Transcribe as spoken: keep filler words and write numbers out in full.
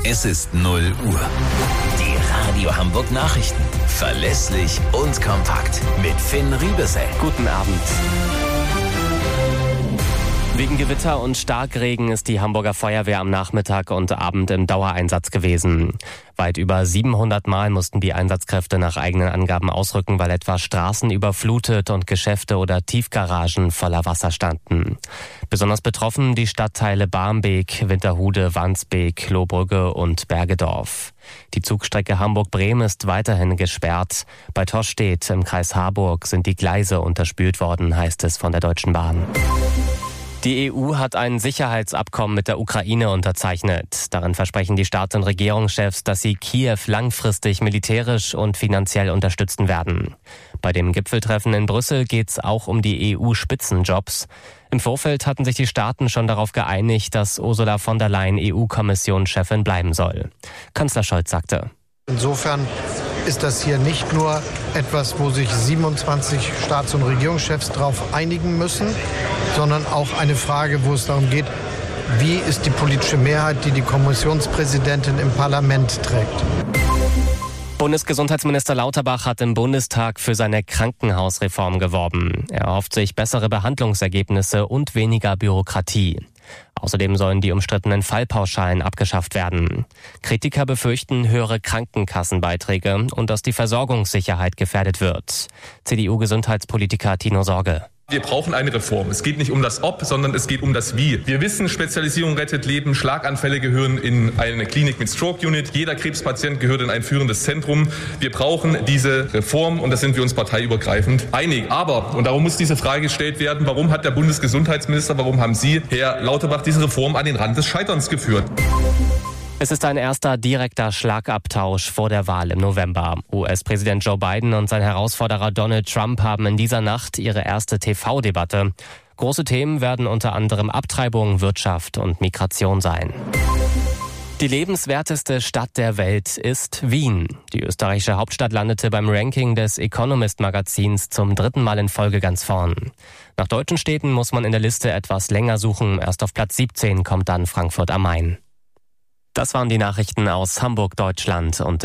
Es ist null Uhr. Die Radio Hamburg Nachrichten. Verlässlich und kompakt. Mit Finn Riebesell. Guten Abend. Wegen Gewitter und Starkregen ist die Hamburger Feuerwehr am Nachmittag und Abend im Dauereinsatz gewesen. Weit über siebenhundert Mal mussten die Einsatzkräfte nach eigenen Angaben ausrücken, weil etwa Straßen überflutet und Geschäfte oder Tiefgaragen voller Wasser standen. Besonders betroffen die Stadtteile Barmbek, Winterhude, Wandsbek, Lohbrügge und Bergedorf. Die Zugstrecke Hamburg-Bremen ist weiterhin gesperrt. Bei Tostedt im Kreis Harburg sind die Gleise unterspült worden, heißt es von der Deutschen Bahn. Die E U hat ein Sicherheitsabkommen mit der Ukraine unterzeichnet. Darin versprechen die Staats- und Regierungschefs, dass sie Kiew langfristig militärisch und finanziell unterstützen werden. Bei dem Gipfeltreffen in Brüssel geht es auch um die E U-Spitzenjobs. Im Vorfeld hatten sich die Staaten schon darauf geeinigt, dass Ursula von der Leyen E U-Kommissionschefin bleiben soll. Kanzler Scholz sagte: Insofern ist das hier nicht nur etwas, wo sich siebenundzwanzig Staats- und Regierungschefs darauf einigen müssen, sondern auch eine Frage, wo es darum geht, wie ist die politische Mehrheit, die die Kommissionspräsidentin im Parlament trägt. Bundesgesundheitsminister Lauterbach hat im Bundestag für seine Krankenhausreform geworben. Er erhofft sich bessere Behandlungsergebnisse und weniger Bürokratie. Außerdem sollen die umstrittenen Fallpauschalen abgeschafft werden. Kritiker befürchten höhere Krankenkassenbeiträge und dass die Versorgungssicherheit gefährdet wird. C D U-Gesundheitspolitiker Tino Sorge: Wir brauchen eine Reform. Es geht nicht um das Ob, sondern es geht um das Wie. Wir wissen, Spezialisierung rettet Leben. Schlaganfälle gehören in eine Klinik mit Stroke Unit. Jeder Krebspatient gehört in ein führendes Zentrum. Wir brauchen diese Reform und da sind wir uns parteiübergreifend einig. Aber, und darum muss diese Frage gestellt werden, warum hat der Bundesgesundheitsminister, warum haben Sie, Herr Lauterbach, diese Reform an den Rand des Scheiterns geführt? Es ist ein erster direkter Schlagabtausch vor der Wahl im November. U S-Präsident Joe Biden und sein Herausforderer Donald Trump haben in dieser Nacht ihre erste T V-Debatte. Große Themen werden unter anderem Abtreibung, Wirtschaft und Migration sein. Die lebenswerteste Stadt der Welt ist Wien. Die österreichische Hauptstadt landete beim Ranking des Economist-Magazins zum dritten Mal in Folge ganz vorn. Nach deutschen Städten muss man in der Liste etwas länger suchen. Erst auf Platz siebzehn kommt dann Frankfurt am Main. Das waren die Nachrichten aus Hamburg, Deutschland und